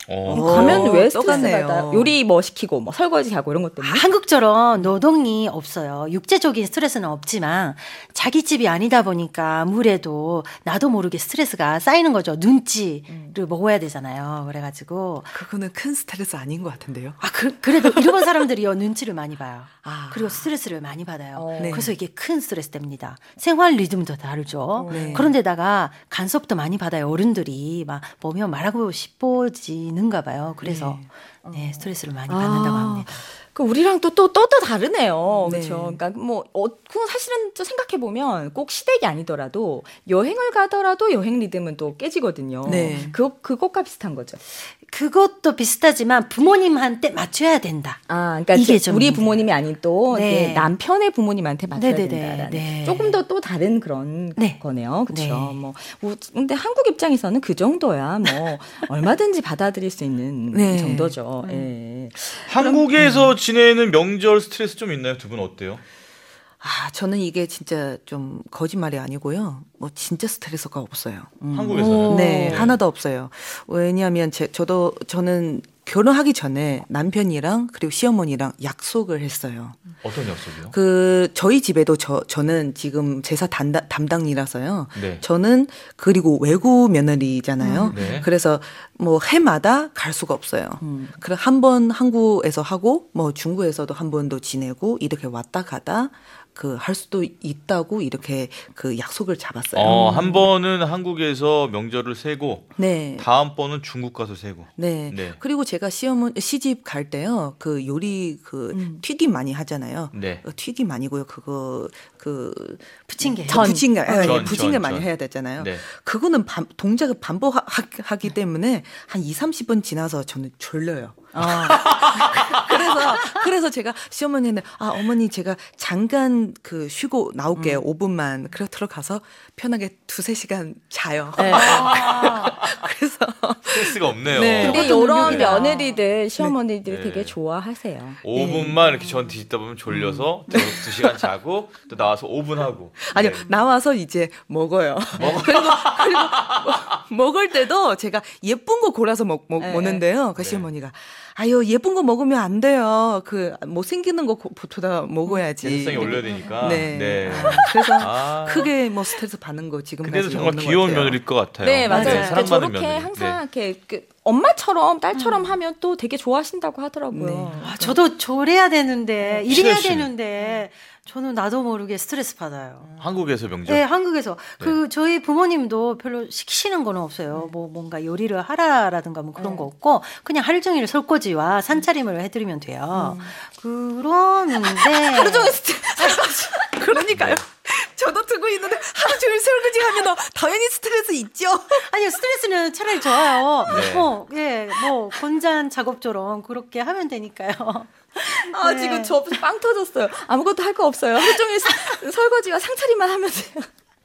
가면 왜 스트레스 똑같네요. 받아요? 요리 뭐 시키고 뭐 설거지 하고 이런 것 때문에. 한국처럼 노동이 없어요. 육체적인 스트레스는 없지만 자기 집이 아니다 보니까 아무래도 나도 모르게 스트레스가 쌓이는 거죠. 눈치를 먹어야 되잖아요. 그래가지고 그거는 큰 스트레스 아닌 것 같은데요. 그래도 일본 사람들이요 눈치를 많이 봐요. 아. 그리고 스트레스를 많이 받아요. 네. 그래서 이게 큰 스트레스 됩니다. 생활 리듬도 다르죠. 네. 그런데다가 간섭도 많이 받아요. 어른들이 막 보면 말하고 싶어지는가 봐요. 그래서 네, 스트레스를 많이 받는다고 합니다. 그 우리랑 또 다르네요. 네. 그렇죠. 그러니까 뭐 그 사실은 또 생각해 보면 꼭 시댁이 아니더라도 여행을 가더라도 여행 리듬은 또 깨지거든요. 네. 그것과 비슷한 거죠. 그것도 비슷하지만 부모님한테 맞춰야 된다. 아, 그러니까 이게 좀 우리 문제예요. 부모님이 아닌 또 네. 이게 남편의 부모님한테 맞춰야 네네네. 된다라는 네. 조금 더 또 다른 그런 네. 거네요. 그렇죠. 네. 뭐 근데 한국 입장에서는 그 정도야 뭐 얼마든지 받아들일 수 있는 네. 정도죠. 예. 한국에서 지내는 명절 스트레스 좀 있나요? 두 분 어때요? 아, 저는 이게 진짜 좀 거짓말이 아니고요. 뭐 진짜 스트레스가 없어요. 한국에서는? 네, 하나도 없어요. 왜냐하면 저는 결혼하기 전에 남편이랑 그리고 시어머니랑 약속을 했어요. 어떤 약속이요? 저희 집에도 저는 지금 제사 담당이라서요. 네. 저는 그리고 외국 며느리잖아요. 네. 그래서 뭐 해마다 갈 수가 없어요. 그래 한 번 한국에서 하고 뭐 중국에서도 한 번도 지내고 이렇게 왔다 가다 할 수도 있다고 이렇게 그 약속을 잡았어요. 한 번은 한국에서 명절을 세고 네. 다음 번은 중국 가서 세고. 네. 네. 그리고 제가 시집 갈 때요. 그 요리 튀김 많이 하잖아요. 네. 튀김 아니고요. 부침개. 부침개 많이 전. 해야 되잖아요. 네. 그거는 동작을 반복하기 때문에 한 2-30번 지나서 저는 졸려요. 그래서 제가 시어머니한테 어머니 제가 잠깐 쉬고 나올게요. 5분만. 그래 들어가서 편하게 2-3시간 자요. 네. 그래서 스트레스가 없네요. 네. 근데 어떤 이런 분들이야. 며느리들, 시어머니들 네. 되게 좋아하세요. 5분만 이렇게 전 뒤집다 보면 졸려서 2시간 자고 또 나와서 5분 하고. 아니요, 네. 나와서 이제 먹어요. 그리고 먹을 때도 제가 예쁜 거 골라서 먹는데요. 그 네. 시어머니가 아유 예쁜 거 먹으면 안 돼요. 못 생기는 거 보다 먹어야지. 개수성이 올려야 되니까. 네. 네. 그래서 크게 뭐 스트레스 받는 거 지금까지 근데도 정말 없는 것 귀여운 같아요. 며느리일 것 같아요. 네, 맞아요. 네, 그러니까 사랑받는 저렇게 며느리. 항상 네. 이렇게 엄마처럼 딸처럼 하면 또 되게 좋아하신다고 하더라고요. 네. 저도 졸해야 되는데 일해야 스트레스. 되는데 저는 나도 모르게 스트레스 받아요. 한국에서 명절. 네, 한국에서 저희 부모님도 별로 시키시는 건 없어요. 뭐 뭔가 요리를 하라라든가 뭐 그런 거 없고 그냥 하루 종일 설거지와 산차림을 해드리면 돼요. 그러는데 하루 종일 그러니까요. 저도 듣고 있는데 하루 종일 설거지 하면 당연히 스트레스 있죠. 아니요 스트레스는 차라리 좋아요. 네. 뭐 건잔 작업처럼 그렇게 하면 되니까요. 네. 지금 저 빵 터졌어요. 아무것도 할 거 없어요. 하루 종일 설거지와 상차림만 하면 돼요.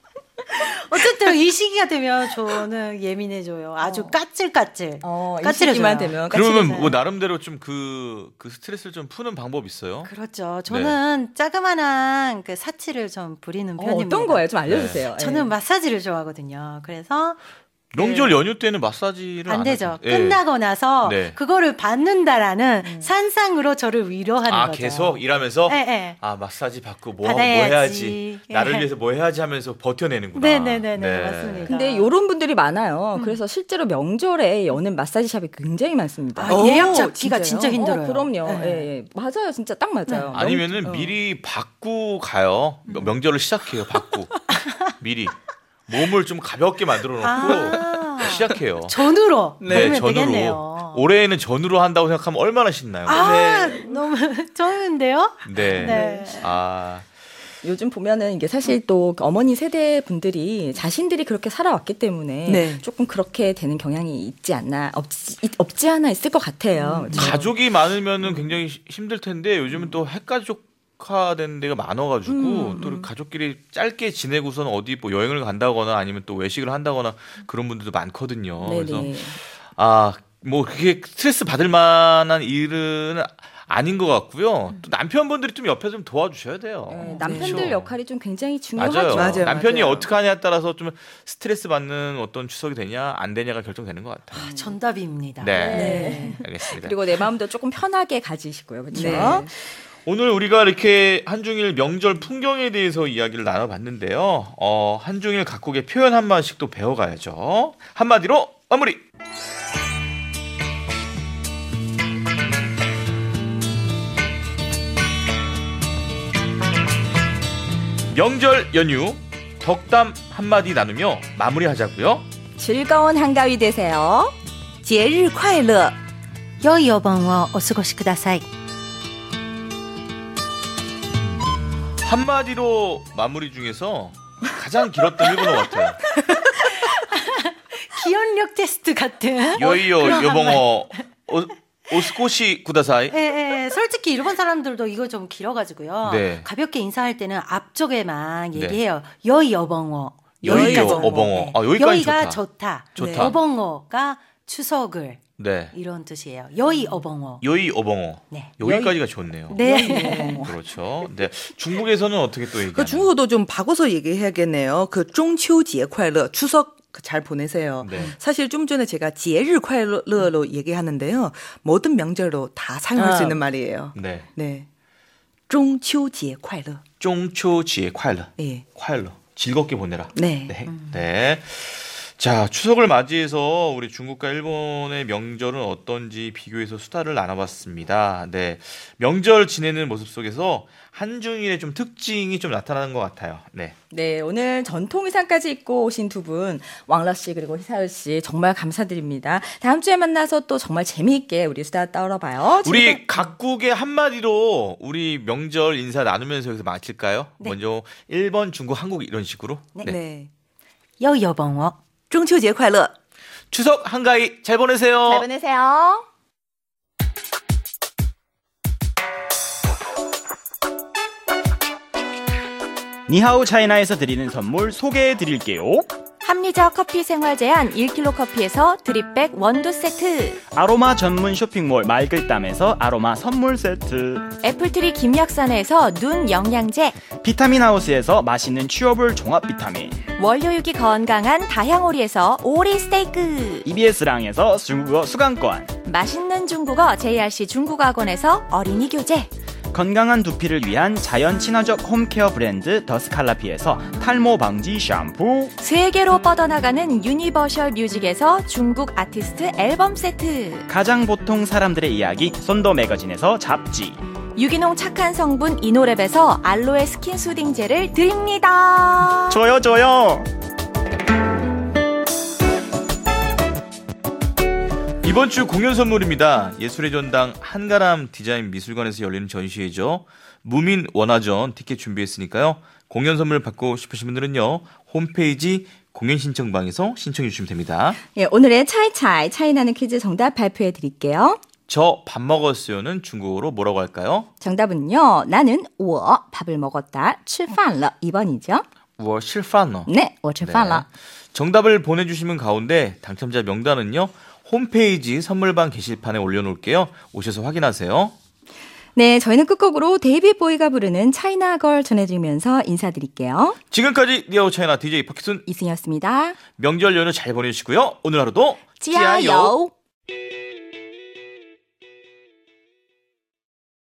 어쨌든 이 시기가 되면 저는 예민해져요. 아주 까칠까칠. 이 시기만 되면 그러면 까칠해져요. 뭐 나름대로 좀 그 스트레스를 좀 푸는 방법 있어요? 그렇죠. 저는 자그마한 그 사치를 좀 부리는 편입니다. 어떤 거예요? 좀 알려주세요. 저는 마사지를 좋아하거든요. 그래서 명절 연휴 때는 마사지를 안 되죠. 하죠. 예. 끝나고 나서 네. 그거를 받는다라는 산상으로 저를 위로하는 거죠. 계속 일하면서 네. 마사지 받고 뭐 받아야지. 해야지. 예. 나를 위해서 뭐 해야지 하면서 버텨내는구나. 네네네 맞습니다. 근데 이런 분들이 많아요. 그래서 실제로 명절에 여는 마사지 샵이 굉장히 많습니다. 예약 잡기가 진짜요? 진짜 힘들어요. 그럼요. 네. 예. 맞아요. 진짜 딱 맞아요. 아니면은 미리 받고 가요. 명절을 시작해요. 받고 미리 몸을 좀 가볍게 만들어 놓고 시작해요. 전으로 네, 하면 전으로. 되겠네요. 올해에는 전으로 한다고 생각하면 얼마나 신나요. 너무 좋은데요? 네. 네. 요즘 보면은 이게 사실 또 어머니 세대 분들이 자신들이 그렇게 살아왔기 때문에 네. 조금 그렇게 되는 경향이 있지 않나 없지 않아 있을 것 같아요. 그렇죠? 가족이 많으면은 굉장히 힘들 텐데 요즘은 또 핵가족화된 데가 많아가지고 또 가족끼리 짧게 지내고선 어디 뭐 여행을 간다거나 아니면 또 외식을 한다거나 그런 분들도 많거든요. 그래서 네네. 뭐 그게 스트레스 받을 만한 일은 아닌 것 같고요. 또 남편분들이 좀 옆에서 좀 도와주셔야 돼요. 네, 남편들 그렇죠. 역할이 좀 굉장히 중요하죠. 맞아요. 맞아요. 남편이 맞아요. 어떻게 하냐에 따라서 좀 스트레스 받는 어떤 추석이 되냐 안 되냐가 결정되는 것 같아요. 정답입니다. 네, 알겠습니다. 그리고 내 마음도 조금 편하게 가지시고요. 그렇죠? 네. 오늘 우리가 이렇게 한중일 명절 풍경에 대해서 이야기를 나눠봤는데요. 한중일 각국의 표현 한마디씩 또 배워가야죠. 한마디로 마무리! 명절 연휴 덕담 한마디 나누며 마무리하자고요. 즐거운 한가위 되세요. 节日快乐 여이 어벙워 어스고시 쿠다사이. 한마디로 마무리 중에서 가장 길었던 일본어 같아요. 기억력 테스트 같은. 여이요 그런 여봉어 오스코시 구다사이. 예, 솔직히 일본 사람들도 이거 좀 길어가지고요. 네. 가볍게 인사할 때는 앞쪽에만 얘기해요. 여이 어벙어. 여이요 여기까지. 어벙어. 네. 여기까지 여기가 좋다. 좋다. 좋다. 어벙어가 추석을 네. 이런 뜻이에요. 여이 어벙어. 여이 어벙어. 네. 여기까지가 좋네요. 네. 그렇죠. 네. 중국에서는 어떻게 또 얘기하나요? 그 중국어도 좀 바꿔서 얘기해야겠네요. 그 中秋节快乐 추석 잘 보내세요. 네. 사실 좀 전에 제가 节日快乐로 얘기하는데요. 모든 명절로 다 사용할 수 있는 말이에요. 네. 네. 中秋节快乐. 中秋节快乐. 예. 快乐. 즐겁게 보내라. 네. 네. 네. 자, 추석을 맞이해서 우리 중국과 일본의 명절은 어떤지 비교해서 수다를 나눠봤습니다. 네. 명절 지내는 모습 속에서 한중일의 좀 특징이 좀 나타나는 것 같아요. 네. 네, 오늘 전통 의상까지 입고 오신 두 분, 왕러 씨 그리고 희사을 씨 정말 감사드립니다. 다음 주에 만나서 또 정말 재미있게 우리 수다 떨어봐요. 우리 각국의 한마디로 우리 명절 인사 나누면서 여기서 마칠까요? 네. 먼저 일본, 중국, 한국 이런 식으로. 네. 여이 어벙어. 中秋节快乐. 추석 한가위 잘 보내세요. 잘 보내세요. 니하오 차이나에서 드리는 선물 소개해 드릴게요. 합리적 커피 생활 제한 1kg 커피에서 드립백 원두 세트. 아로마 전문 쇼핑몰 말글담에서 아로마 선물 세트. 애플트리 김약산에서 눈 영양제. 비타민 하우스에서 맛있는 취업을 종합 비타민. 원료육이 건강한 다향오리에서 오리 스테이크. EBS랑에서 중국어 수강권. 맛있는 중국어 JRC 중국어학원에서 어린이 교재. 건강한 두피를 위한 자연 친화적 홈케어 브랜드 더스칼라피에서 탈모 방지 샴푸. 세계로 뻗어나가는 유니버셜 뮤직에서 중국 아티스트 앨범 세트. 가장 보통 사람들의 이야기 손더 매거진에서 잡지. 유기농 착한 성분 이노랩에서 알로에 스킨 수딩젤을 드립니다. 줘요. 이번 주 공연 선물입니다. 예술의 전당 한가람 디자인 미술관에서 열리는 전시회죠. 무민 원화전 티켓 준비했으니까요. 공연 선물 받고 싶으신 분들은요. 홈페이지 공연 신청방에서 신청해 주시면 됩니다. 예, 오늘의 차이나는 퀴즈 정답 발표해 드릴게요. 저 밥 먹었어요는 중국어로 뭐라고 할까요? 정답은요. 나는 我 밥을 먹었다. 吃饭了 2번이죠. 我吃饭了. 네, 我吃饭了. 정답을 보내주시면 가운데 당첨자 명단은요. 홈페이지 선물방 게시판에 올려놓을게요. 오셔서 확인하세요. 네, 저희는 끝곡으로 데이빗 보이가 부르는 차이나걸 전해드리면서 인사드릴게요. 지금까지 니아오 차이나 DJ 박희순 이승이었습니다. 명절 연휴 잘 보내시고요. 오늘 하루도 지아요.